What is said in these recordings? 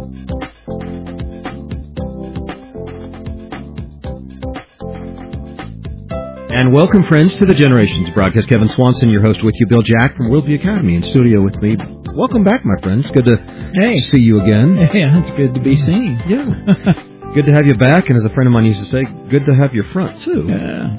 And welcome, friends, to the Generations broadcast. Kevin Swanson, your host, with you. Bill Jack from Worldview Academy in studio with me. Welcome back, my friends. Good to see you again. Yeah, it's good to be seen. Yeah. Good to have you back, and as a friend of mine used to say, good to have your front, too. Yeah.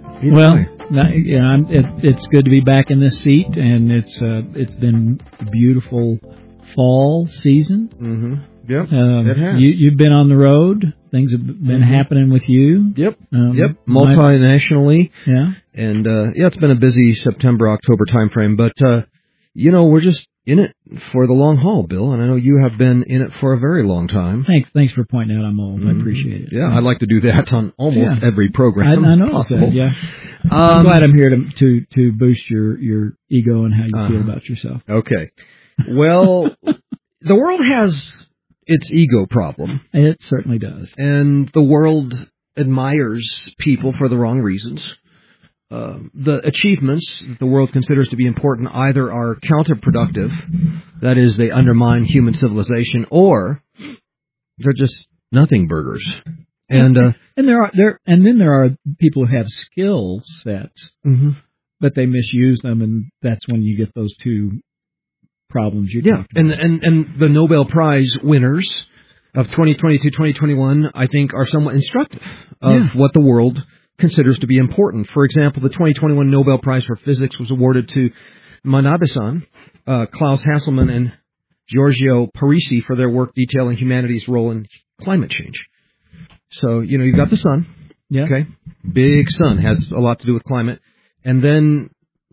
It's good to be back in this seat, and it's been a beautiful fall season. Mm-hmm. Yep, it has. You've been on the road. Things have been happening with you. Yep, multinationally. Yeah. And, it's been a busy September, October timeframe, but, we're just in it for the long haul, Bill, and I know you have been in it for a very long time. Thanks for pointing out I'm old. I appreciate it. Yeah, I'd like to do that on almost every program. I know that, yeah. I'm glad I'm here to boost your ego and how you feel about yourself. Okay. Well, the world has its ego problem. It certainly does. And the world admires people for the wrong reasons. The achievements that the world considers to be important either are counterproductive, that is, they undermine human civilization, or they're just nothing burgers. And then there are people who have skill sets, but they misuse them, and that's when you get those two problems you talked about. And the Nobel Prize winners of 2020-2021, I think, are somewhat instructive of what the world considers to be important. For example, the 2021 Nobel Prize for Physics was awarded to Manabe-san, Klaus Hasselmann, and Giorgio Parisi for their work detailing humanity's role in climate change. So, you've got the sun. Yeah. Okay. Big sun has a lot to do with climate. And then,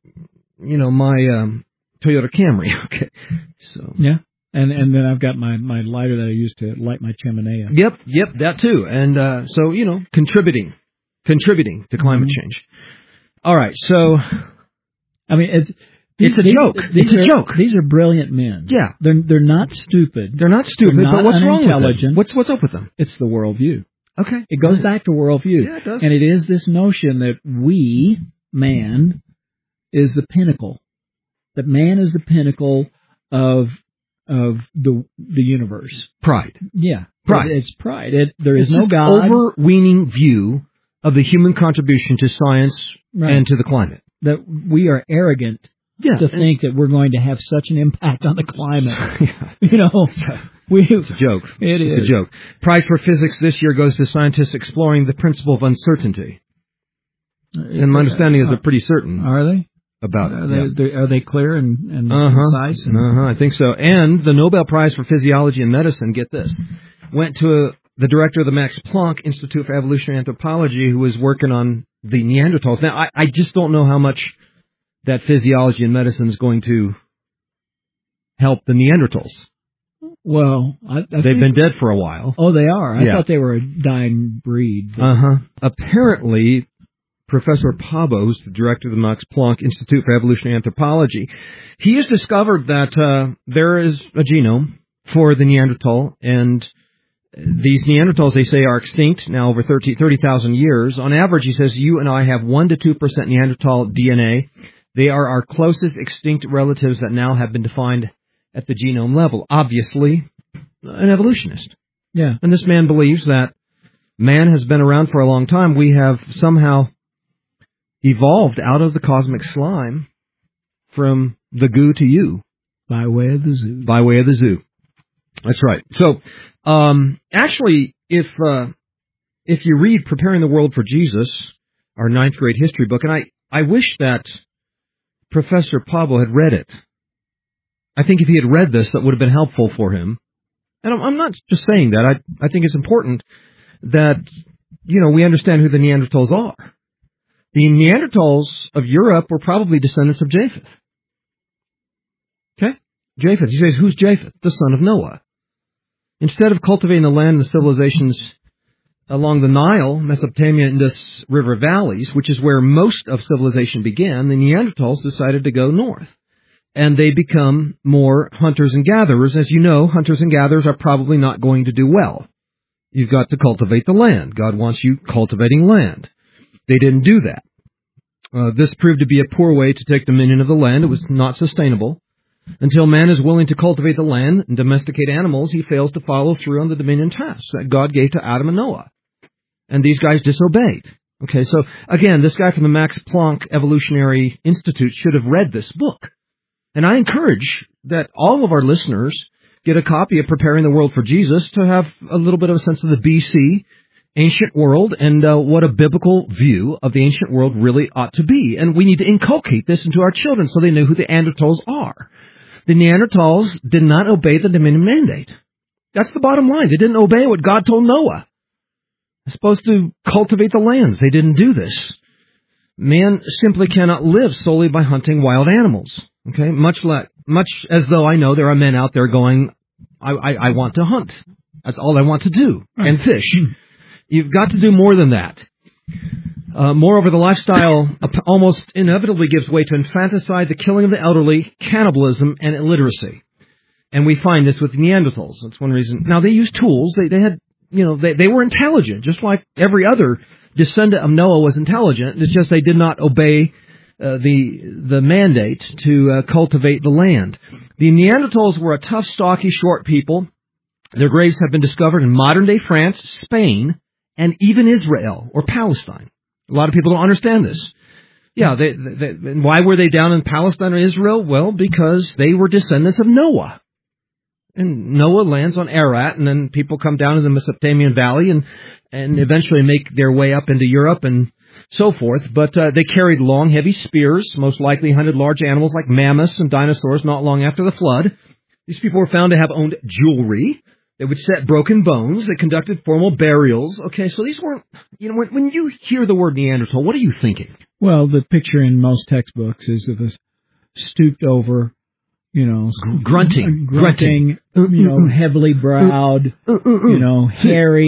my Toyota Camry. Okay. So. Yeah. And then I've got my lighter that I use to light my chimenea. Yep, that too. And so, contributing to climate change. All right, so I mean, it's a joke. It's a joke. These are brilliant men. Yeah, they're not stupid. They're not but what's wrong with them? What's up with them? It's the worldview. Okay, it goes back to worldview. Yeah, it does. And it is this notion that man, is the pinnacle. That man is the pinnacle of the universe. Pride. Yeah, pride. It's pride. There is no God. Overweening view of the human contribution to science and to the climate. That we are arrogant to think that we're going to have such an impact on the climate. It's a joke. It's a joke. Prize for Physics this year goes to scientists exploring the principle of uncertainty. And my understanding is they're pretty certain. Are they? About it. Are they clear and concise? I think so. And the Nobel Prize for Physiology and Medicine, get this, went to the director of the Max Planck Institute for Evolutionary Anthropology, who was working on the Neanderthals. Now, I just don't know how much that physiology and medicine is going to help the Neanderthals. Well, they've been dead for a while. Oh, they are? I thought they were a dying breed. Apparently, Professor Pabo, who's the director of the Max Planck Institute for Evolutionary Anthropology, he has discovered that there is a genome for the Neanderthal, and these Neanderthals, they say, are extinct now over 30,000 years. On average, he says, you and I have 1 to 2% Neanderthal DNA. They are our closest extinct relatives that now have been defined at the genome level. Obviously, an evolutionist. Yeah. And this man believes that man has been around for a long time. We have somehow evolved out of the cosmic slime from the goo to you. By way of the zoo. By way of the zoo. That's right. So, actually, if you read Preparing the World for Jesus, our 9th grade history book, and I wish that Professor Pablo had read it. I think if he had read this, that would have been helpful for him. And I'm not just saying that. I think it's important that, we understand who the Neanderthals are. The Neanderthals of Europe were probably descendants of Japheth. Okay? Japheth. He says, who's Japheth? The son of Noah. Instead of cultivating the land and the civilizations along the Nile, Mesopotamia, Indus River valleys, which is where most of civilization began, the Neanderthals decided to go north. And they become more hunters and gatherers. As you know, hunters and gatherers are probably not going to do well. You've got to cultivate the land. God wants you cultivating land. They didn't do that. This proved to be a poor way to take dominion of the land. It was not sustainable. Until man is willing to cultivate the land and domesticate animals, he fails to follow through on the dominion tasks that God gave to Adam and Noah. And these guys disobeyed. Okay, so again, this guy from the Max Planck Evolutionary Institute should have read this book. And I encourage that all of our listeners get a copy of Preparing the World for Jesus to have a little bit of a sense of the BC ancient world and what a biblical view of the ancient world really ought to be. And we need to inculcate this into our children so they know who the Neanderthals are. The Neanderthals did not obey the dominion mandate. That's the bottom line. They didn't obey what God told Noah. They're supposed to cultivate the lands. They didn't do this. Man simply cannot live solely by hunting wild animals. Okay, much as though I know there are men out there going, I want to hunt. That's all I want to do, and fish. You've got to do more than that. Moreover, the lifestyle almost inevitably gives way to infanticide, the killing of the elderly, cannibalism, and illiteracy. And we find this with Neanderthals. That's one reason. Now, they used tools. They had, they were intelligent, just like every other descendant of Noah was intelligent. It's just they did not obey the mandate to cultivate the land. The Neanderthals were a tough, stocky, short people. Their graves have been discovered in modern-day France, Spain, and even Israel or Palestine. A lot of people don't understand this. Yeah, why were they down in Palestine or Israel? Well, because they were descendants of Noah. And Noah lands on Ararat, and then people come down to the Mesopotamian Valley and eventually make their way up into Europe and so forth. But they carried long, heavy spears, most likely hunted large animals like mammoths and dinosaurs not long after the flood. These people were found to have owned jewelry. They would set broken bones. They conducted formal burials. Okay, so these weren't, when you hear the word Neanderthal, what are you thinking? Well, the picture in most textbooks is of a stooped over, grunting, heavily browed, hairy.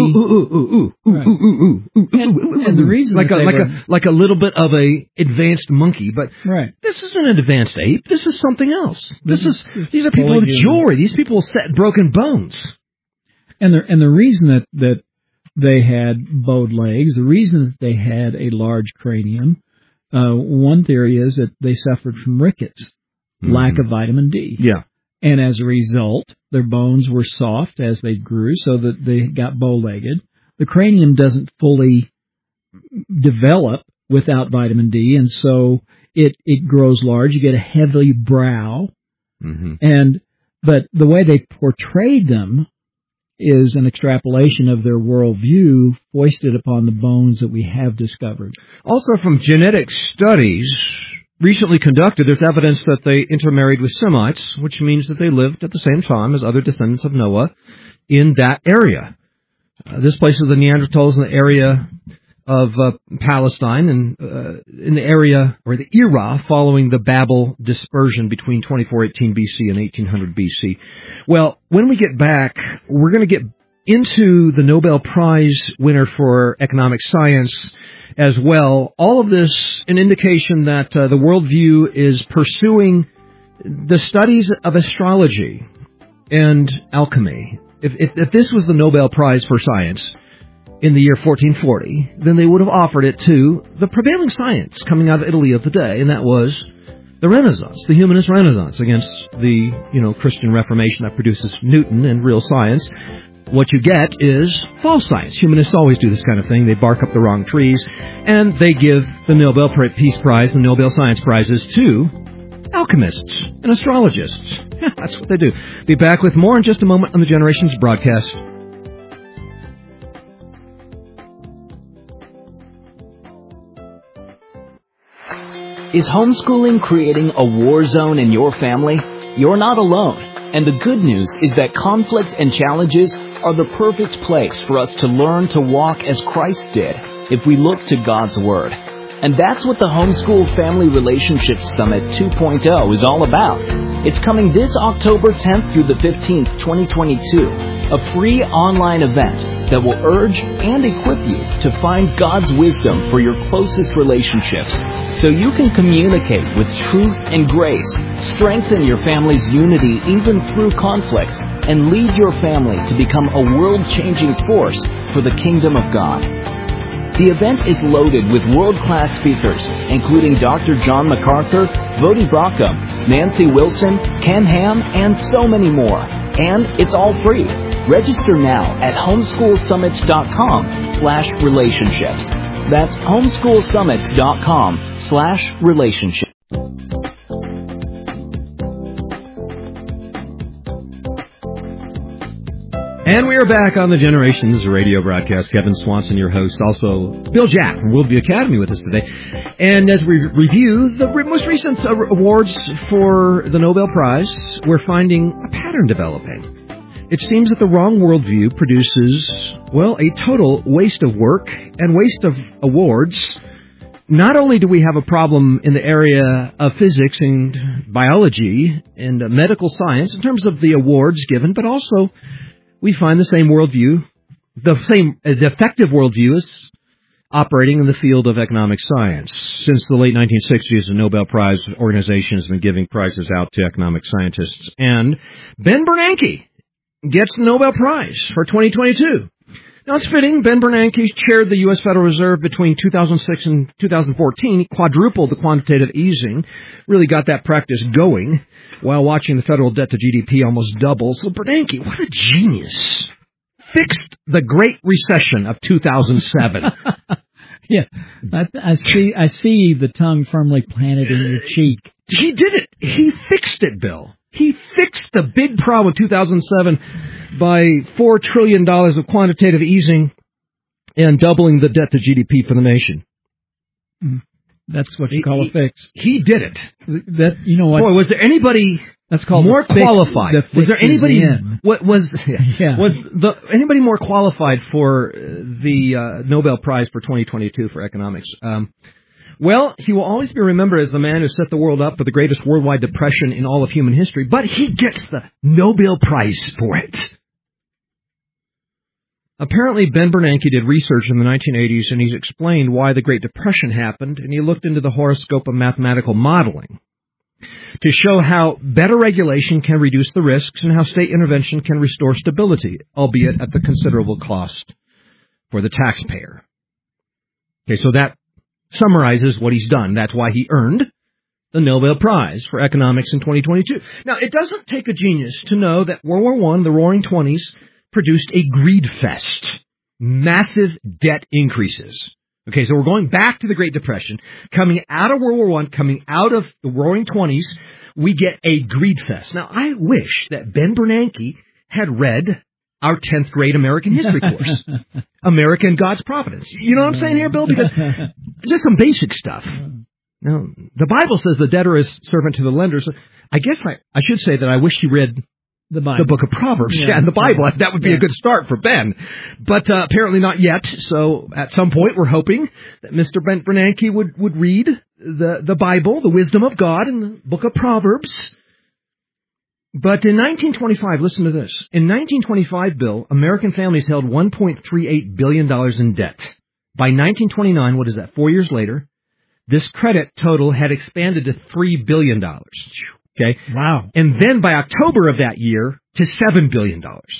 And the reason like a little bit of a advanced monkey, but right. This isn't an advanced ape. This is something else. These are people with jewelry. These people set broken bones. And the reason that they had bowed legs, the reason that they had a large cranium, one theory is that they suffered from rickets, lack of vitamin D. Yeah. And as a result, their bones were soft as they grew, so that they got bow-legged. The cranium doesn't fully develop without vitamin D, and so it grows large. You get a heavy brow. Mm-hmm. But the way they portrayed them is an extrapolation of their worldview foisted upon the bones that we have discovered. Also, from genetic studies recently conducted, there's evidence that they intermarried with Semites, which means that they lived at the same time as other descendants of Noah in that area. This places the Neanderthals in the area of Palestine and in the area, or the era, following the Babel dispersion between 2418 BC and 1800 BC. Well, when we get back, we're going to get into the Nobel Prize winner for economic science as well. All of this an indication that the worldview is pursuing the studies of astrology and alchemy. If this was the Nobel Prize for science in the year 1440, then they would have offered it to the prevailing science coming out of Italy of the day, and that was the Renaissance, the humanist Renaissance, against the Christian Reformation that produces Newton and real science. What you get is false science. Humanists always do this kind of thing. They bark up the wrong trees, and they give the Nobel Peace Prize and Nobel Science Prizes to alchemists and astrologists. That's what they do. Be back with more in just a moment on the Generations broadcast. Is homeschooling creating a war zone in your family? You're not alone. And the good news is that conflicts and challenges are the perfect place for us to learn to walk as Christ did if we look to God's Word. And that's what the Homeschool Family Relationships Summit 2.0 is all about. It's coming this October 10th through the 15th, 2022, a free online event that will urge and equip you to find God's wisdom for your closest relationships so you can communicate with truth and grace, strengthen your family's unity even through conflict, and lead your family to become a world-changing force for the kingdom of God. The event is loaded with world-class speakers, including Dr. John MacArthur, Vodi Bakum, Nancy Wilson, Ken Ham, and so many more. And it's all free. Register now at homeschoolsummits.com/relationships. That's homeschoolsummits.com/relationships. And we are back on the Generations radio broadcast. Kevin Swanson, your host. Also, Bill Jack from Worldview Academy with us today. And as we review the most recent awards for the Nobel Prize, we're finding a pattern developing. It seems that the wrong worldview produces, well, a total waste of work and waste of awards. Not only do we have a problem in the area of physics and biology and medical science in terms of the awards given, but also we find the same worldview, the effective worldview is operating in the field of economic science. Since the late 1960s, the Nobel Prize organization has been giving prizes out to economic scientists. And Ben Bernanke gets the Nobel Prize for 2022. Now, it's fitting. Ben Bernanke chaired the U.S. Federal Reserve between 2006 and 2014. He quadrupled the quantitative easing, really got that practice going, while watching the federal debt to GDP almost double. So Bernanke, what a genius. Fixed the Great Recession of 2007. Yeah, I see the tongue firmly planted in your cheek. He did it. He fixed it, Bill. He fixed the big problem of 2007 by $4 trillion of quantitative easing and doubling the debt to GDP for the nation. That's what you call a fix. He did it. That, you know what? Boy, was there anybody that's called more qualified? Was there anybody anybody more qualified for the Nobel Prize for 2022 for economics? Well, he will always be remembered as the man who set the world up for the greatest worldwide depression in all of human history, but he gets the Nobel Prize for it. Apparently, Ben Bernanke did research in the 1980s, and he's explained why the Great Depression happened, and he looked into the horoscope of mathematical modeling to show how better regulation can reduce the risks and how state intervention can restore stability, albeit at the considerable cost for the taxpayer. Okay, so that summarizes what he's done. That's why he earned the Nobel Prize for Economics in 2022. Now, it doesn't take a genius to know that World War I, the Roaring '20s, produced a greed fest. Massive debt increases. Okay, so we're going back to the Great Depression. Coming out of World War I, coming out of the Roaring '20s, we get a greed fest. Now, I wish that Ben Bernanke had read our 10th grade American history course, America and God's Providence. You know what I'm saying here, Bill? Because just some basic stuff. Now, the Bible says the debtor is servant to the lender. So I guess I should say that I wish he read the book of Proverbs and the Bible. That would be a good start for Ben. But apparently not yet. So at some point, we're hoping that Mr. Ben Bernanke would read the Bible, the wisdom of God, in the book of Proverbs. But in 1925, listen to this. In 1925, Bill, American families held $1.38 billion in debt. By 1929, what is that, 4 years later, this credit total had expanded to $3 billion. Okay? Wow. And then by October of that year, to $7 billion.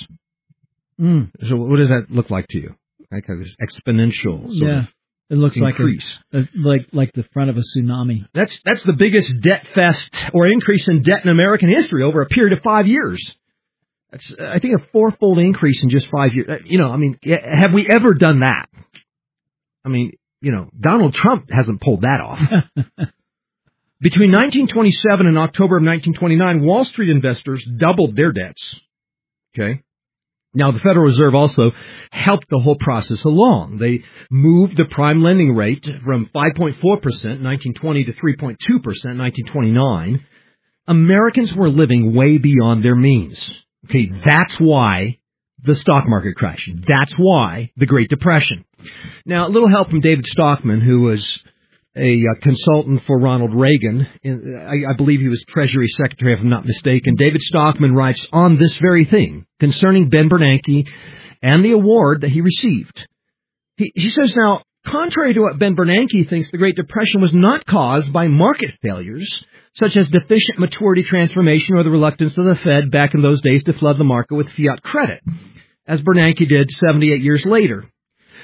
So what does that look like to you? Like this exponential sort of it looks increase. like the front of a tsunami. That's the biggest debt fest or increase in debt in American history over a period of 5 years. That's, I think, a fourfold increase in just 5 years. Have we ever done that? I mean, Donald Trump hasn't pulled that off. Between 1927 and October of 1929, Wall Street investors doubled their debts. Okay. Now, the Federal Reserve also helped the whole process along. They moved the prime lending rate from 5.4% in 1920 to 3.2% in 1929. Americans were living way beyond their means. Okay, that's why the stock market crashed. That's why the Great Depression. Now, a little help from David Stockman, who was a consultant for Ronald Reagan. I believe he was Treasury Secretary, if I'm not mistaken. David Stockman writes on this very thing concerning Ben Bernanke and the award that he received. He says, now, contrary to what Ben Bernanke thinks, the Great Depression was not caused by market failures, such as deficient maturity transformation or the reluctance of the Fed back in those days to flood the market with fiat credit, as Bernanke did 78 years later.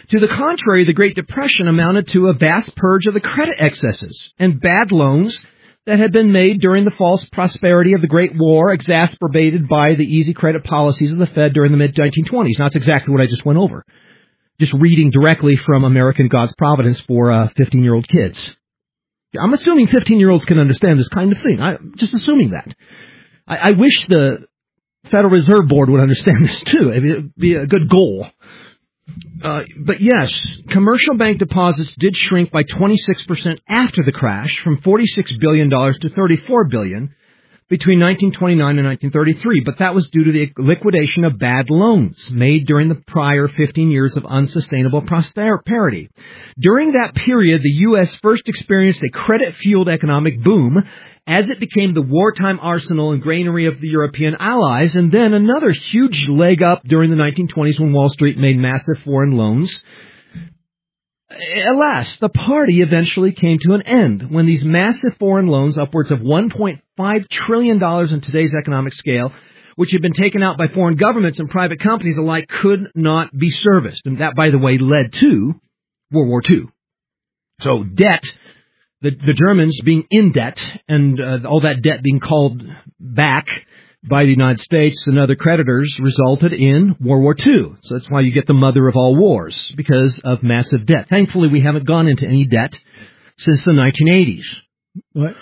To the contrary, the Great Depression amounted to a vast purge of the credit excesses and bad loans that had been made during the false prosperity of the Great War, exacerbated by the easy credit policies of the Fed during the mid-1920s. Now, that's exactly what I just went over. Just reading directly from American God's Providence for 15-year-old kids. I'm assuming 15-year-olds can understand this kind of thing. I'm just assuming that. I wish the Federal Reserve Board would understand this too. It would be a good goal. But yes, commercial bank deposits did shrink by 26% after the crash, from $46 billion to $34 billion between 1929 and 1933. But that was due to the liquidation of bad loans made during the prior 15 years of unsustainable prosperity. During that period, the U.S. first experienced a credit-fueled economic boom as it became the wartime arsenal and granary of the European allies, and then another huge leg up during the 1920s when Wall Street made massive foreign loans. Alas, the party eventually came to an end when these massive foreign loans, upwards of $1.5 trillion in today's economic scale, which had been taken out by foreign governments and private companies alike, could not be serviced. And that, by the way, led to World War II. So debt, the Germans being in debt, and all that debt being called back by the United States and other creditors, resulted in World War II. So that's why you get the mother of all wars, because of massive debt. Thankfully, we haven't gone into any debt since the 1980s. What?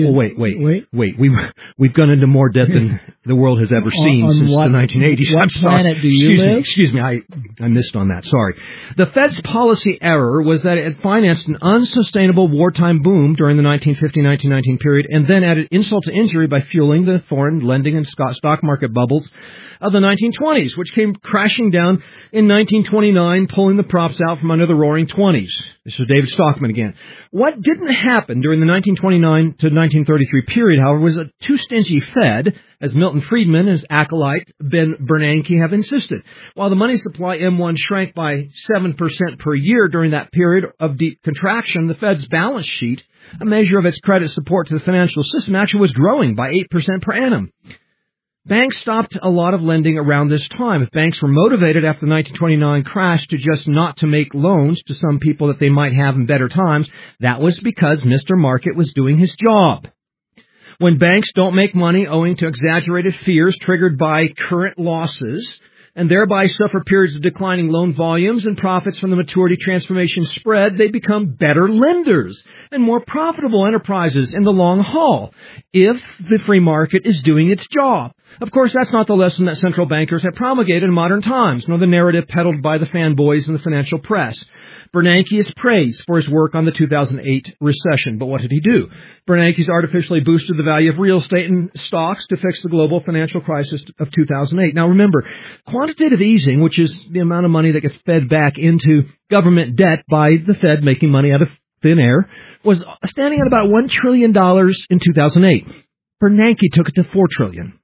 Wait. We've gone into more debt than the world has ever seen since the 1980s. What planet do you live? Excuse me, I missed on that. Sorry. The Fed's policy error was that it financed an unsustainable wartime boom during the 1950-1919 period, and then added insult to injury by fueling the foreign lending and stock market bubbles of the 1920s, which came crashing down in 1929, pulling the props out from under the roaring 20s. This is David Stockman again. What didn't happen during the 1929 to 1933 period, however, was a too stingy Fed, as Milton Friedman and his acolyte Ben Bernanke have insisted. While the money supply M1 shrank by 7% per year during that period of deep contraction, the Fed's balance sheet, a measure of its credit support to the financial system, actually was growing by 8% per annum. Banks stopped a lot of lending around this time. If banks were motivated after the 1929 crash to just not to make loans to some people that they might have in better times, that was because Mr. Market was doing his job. When banks don't make money owing to exaggerated fears triggered by current losses, and thereby suffer periods of declining loan volumes and profits from the maturity transformation spread, they become better lenders and more profitable enterprises in the long haul, if the free market is doing its job. Of course, that's not the lesson that central bankers have promulgated in modern times, nor the narrative peddled by the fanboys in the financial press. Bernanke is praised for his work on the 2008 recession, but what did he do? Bernanke's artificially boosted the value of real estate and stocks to fix the global financial crisis of 2008. Now remember, quantitative easing, which is the amount of money that gets fed back into government debt by the Fed making money out of thin air, was standing at about $1 trillion in 2008. Bernanke took it to $4 trillion.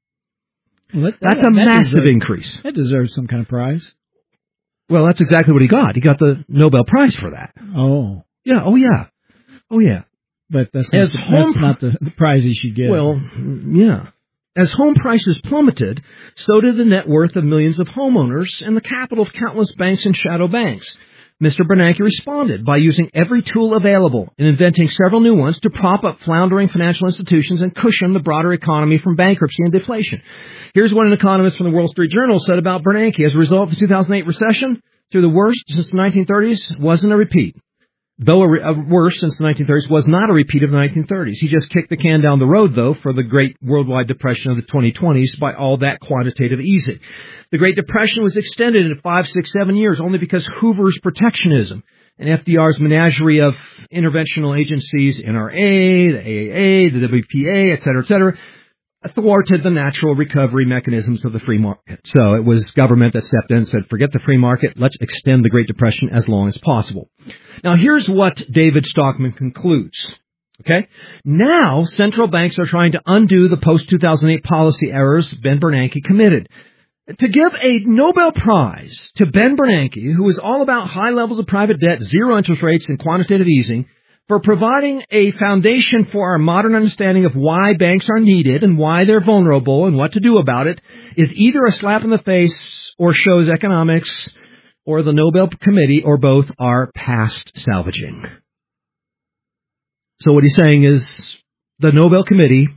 Well, that's a massive increase. That deserves some kind of prize. Well, that's exactly what he got. He got the Nobel Prize for that. Oh. Yeah, oh yeah. But that's not the prize he should get. Well, yeah. As home prices plummeted, so did the net worth of millions of homeowners and the capital of countless banks and shadow banks. Mr. Bernanke responded by using every tool available and inventing several new ones to prop up floundering financial institutions and cushion the broader economy from bankruptcy and deflation. Here's what an economist from the Wall Street Journal said about Bernanke. As a result of the 2008 recession, through the worst since the 1930s, wasn't a repeat. Though a worst since the 1930s, was not a repeat of the 1930s. He just kicked the can down the road, though, for the great worldwide depression of the 2020s by all that quantitative easing. The Great Depression was extended into 5, 6, 7 years only because Hoover's protectionism and FDR's menagerie of interventional agencies, NRA, the AAA, the WPA, et cetera, thwarted the natural recovery mechanisms of the free market. So it was government that stepped in and said, forget the free market, let's extend the Great Depression as long as possible. Now here's what David Stockman concludes. Okay? Now central banks are trying to undo the post-2008 policy errors Ben Bernanke committed. To give a Nobel Prize to Ben Bernanke, who is all about high levels of private debt, zero interest rates, and quantitative easing, for providing a foundation for our modern understanding of why banks are needed and why they're vulnerable and what to do about it, is either a slap in the face or shows economics or the Nobel Committee or both are past salvaging. So what he's saying is the Nobel Committee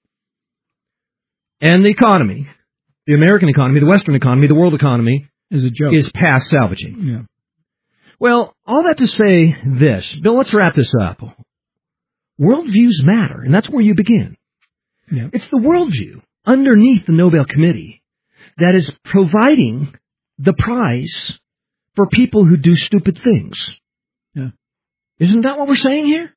and the economy, the American economy, the Western economy, the world economy, is a joke. Is past salvaging. Yeah. Well, all that to say this. Bill, let's wrap this up. Worldviews matter, and that's where you begin. Yeah. It's the worldview underneath the Nobel Committee that is providing the prize for people who do stupid things. Yeah. Isn't that what we're saying here?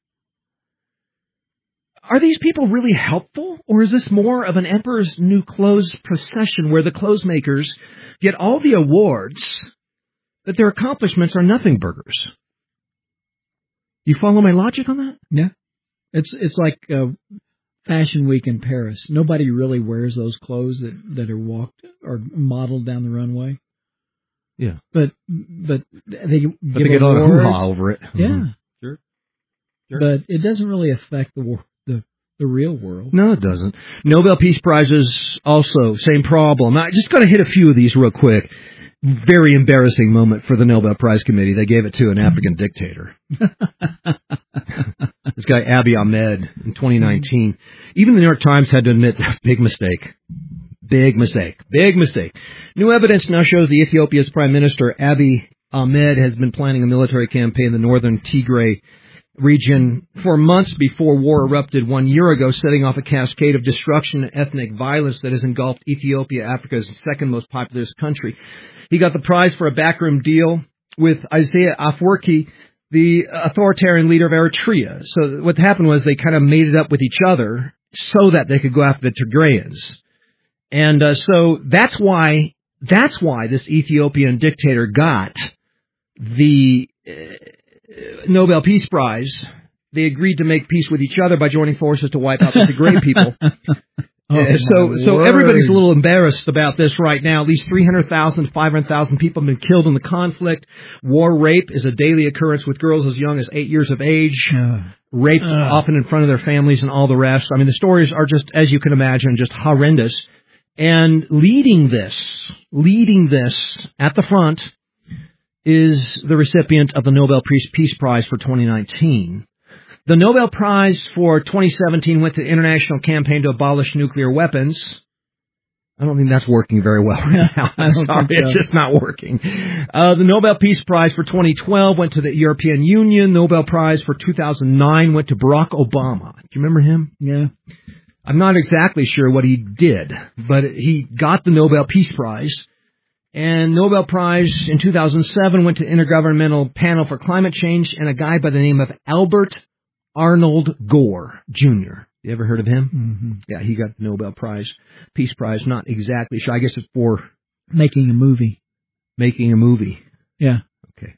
Are these people really helpful, or is this more of an Emperor's New Clothes procession where the clothes makers get all the awards, but their accomplishments are nothing burgers? You follow my logic on that? Yeah. It's like Fashion Week in Paris. Nobody really wears those clothes that are walked or modeled down the runway. Yeah. But they get a lot of hoo-ha over it. Yeah. Mm-hmm. Sure. But it doesn't really affect the real world. No, it doesn't. Nobel Peace Prizes also, same problem. I just got to hit a few of these real quick. Very embarrassing moment for the Nobel Prize Committee. They gave it to an African dictator. This guy, Abiy Ahmed, in 2019. Even the New York Times had to admit, big mistake. Big mistake. Big mistake. New evidence now shows the Ethiopia's Prime Minister, Abiy Ahmed, has been planning a military campaign in the northern Tigray region for months before war erupted 1 year ago, setting off a cascade of destruction and ethnic violence that has engulfed Ethiopia, Africa's second most populous country. He got the prize for a backroom deal with Isaias Afwerki, the authoritarian leader of Eritrea. So what happened was they kind of made it up with each other so that they could go after the Tigrayans. And so that's why this Ethiopian dictator got the Nobel Peace Prize. They agreed to make peace with each other by joining forces to wipe out the Tigray people. So everybody's a little embarrassed about this right now. At least 300,000 to 500,000 people have been killed in the conflict. War rape is a daily occurrence with girls as young as 8 years of age, raped often in front of their families and all the rest. I mean, the stories are just, as you can imagine, just horrendous. And leading this at the front is the recipient of the Nobel Peace Prize for 2019. The Nobel Prize for 2017 went to the International Campaign to Abolish Nuclear Weapons. I don't think that's working very well right now. I'm sorry, it's just not working. The Nobel Peace Prize for 2012 went to the European Union. Nobel Prize for 2009 went to Barack Obama. Do you remember him? Yeah. I'm not exactly sure what he did, but he got the Nobel Peace Prize. And Nobel Prize in 2007 went to Intergovernmental Panel for Climate Change and a guy by the name of Albert Arnold Gore, Jr. You ever heard of him? Mm-hmm. Yeah, he got the Nobel Prize, Peace Prize. Not exactly sure. I guess it's for making a movie. Making a movie. Yeah. Okay.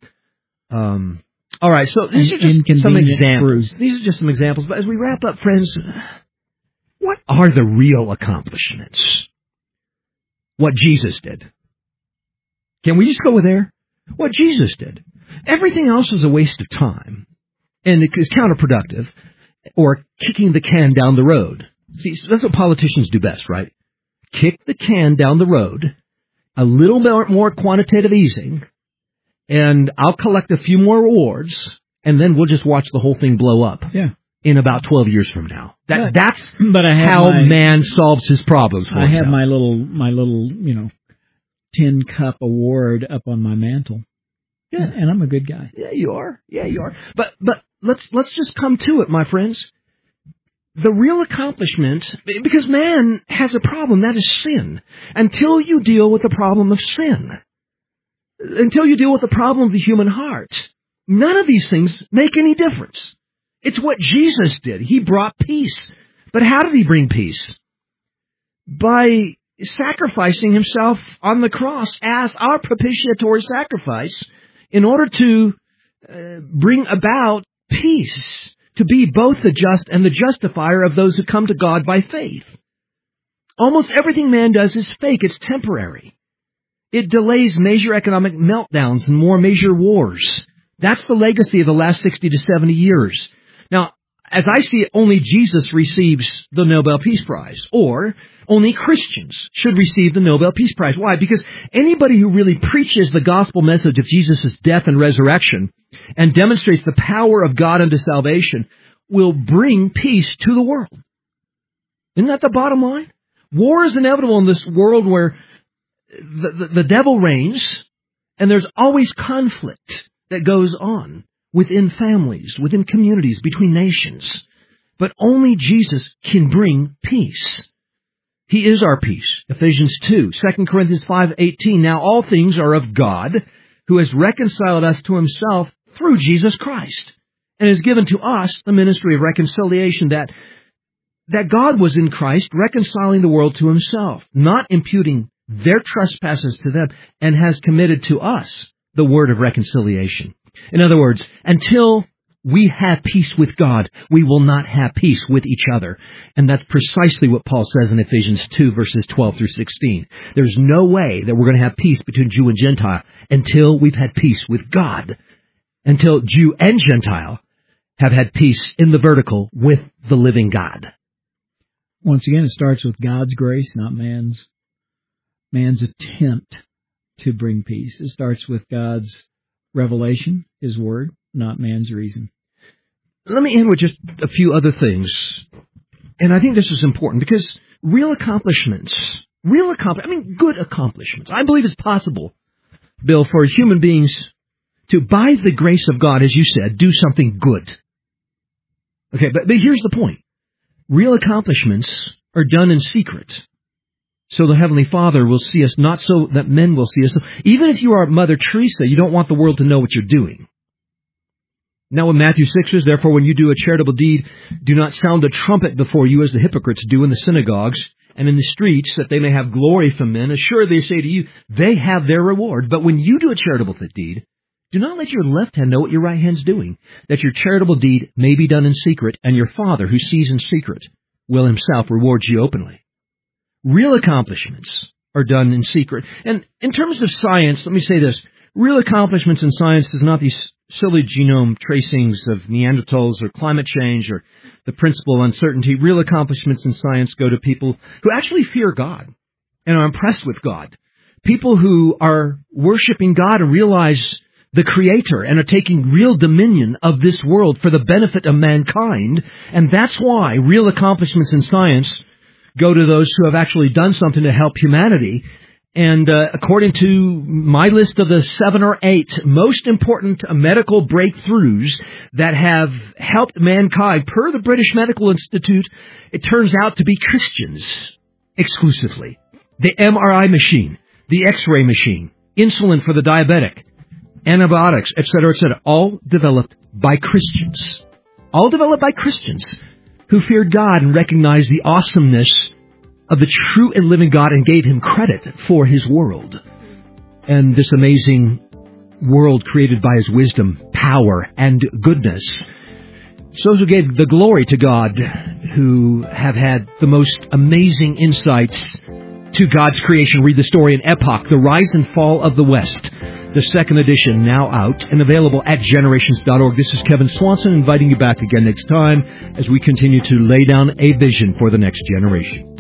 All right. So these are just some examples. These are just some examples. But as we wrap up, friends, what are the real accomplishments? What Jesus did. Can we just go there? What Jesus did. Everything else is a waste of time. And it is counterproductive, or kicking the can down the road. See, that's what politicians do best, right? Kick the can down the road, a little bit more quantitative easing, and I'll collect a few more awards, and then we'll just watch the whole thing blow up. Yeah. In about 12 years from now. That's how man solves his problems for himself. I have my little, tin cup award up on my mantle. Yeah. And I'm a good guy. Yeah, you are. But let's just come to it, my friends. The real accomplishment, because man has a problem, that is sin. Until you deal with the problem of sin, until you deal with the problem of the human heart, none of these things make any difference. It's what Jesus did. He brought peace. But how did he bring peace? By sacrificing himself on the cross as our propitiatory sacrifice in order to bring about peace, to be both the just and the justifier of those who come to God by faith. Almost everything man does is fake. It's temporary. It delays major economic meltdowns and more major wars. That's the legacy of the last 60 to 70 years. Now, as I see it, only Jesus receives the Nobel Peace Prize, or only Christians should receive the Nobel Peace Prize. Why? Because anybody who really preaches the gospel message of Jesus' death and resurrection and demonstrates the power of God unto salvation will bring peace to the world. Isn't that the bottom line? War is inevitable in this world where the devil reigns, and there's always conflict that goes on within families, within communities, between nations. But only Jesus can bring peace. He is our peace. Ephesians 2, 2 Corinthians 5:18. Now all things are of God, who has reconciled us to himself through Jesus Christ, and has given to us the ministry of reconciliation, that God was in Christ reconciling the world to himself, not imputing their trespasses to them, and has committed to us the word of reconciliation. In other words, until we have peace with God, we will not have peace with each other. And that's precisely what Paul says in Ephesians 2, verses 12 through 16. There's no way that we're going to have peace between Jew and Gentile until we've had peace with God, until Jew and Gentile have had peace in the vertical with the living God. Once again, it starts with God's grace, not man's attempt to bring peace. It starts with God's revelation, his word, not man's reason. Let me end with just a few other things. And I think this is important because good accomplishments, I believe it's possible, Bill, for human beings to, by the grace of God, as you said, do something good. Okay, but here's the point. Real accomplishments are done in secret, so the Heavenly Father will see us, not so that men will see us. So even if you are Mother Teresa, you don't want the world to know what you're doing. Now in Matthew 6 says, therefore when you do a charitable deed, do not sound a trumpet before you as the hypocrites do in the synagogues and in the streets, that they may have glory from men. Assuredly I say to you, they have their reward. But when you do a charitable deed, do not let your left hand know what your right hand's doing, that your charitable deed may be done in secret, and your Father who sees in secret will himself reward you openly. Real accomplishments are done in secret. And in terms of science, let me say this. Real accomplishments in science is not these silly genome tracings of Neanderthals or climate change or the principle of uncertainty. Real accomplishments in science go to people who actually fear God and are impressed with God. People who are worshiping God and realize the Creator and are taking real dominion of this world for the benefit of mankind. And that's why real accomplishments in science go to those who have actually done something to help humanity. And according to my list of the 7 or 8 most important medical breakthroughs that have helped mankind, per the British Medical Institute, it turns out to be Christians exclusively. The MRI machine, the X-ray machine, insulin for the diabetic, antibiotics, etc., all developed by Christians. All developed by Christians who feared God and recognized the awesomeness of the true and living God and gave him credit for his world. And this amazing world created by his wisdom, power, and goodness. So those who gave the glory to God, who have had the most amazing insights to God's creation. Read the story in Epoch, The Rise and Fall of the West. The second edition now out and available at generations.org. This is Kevin Swanson inviting you back again next time as we continue to lay down a vision for the next generation.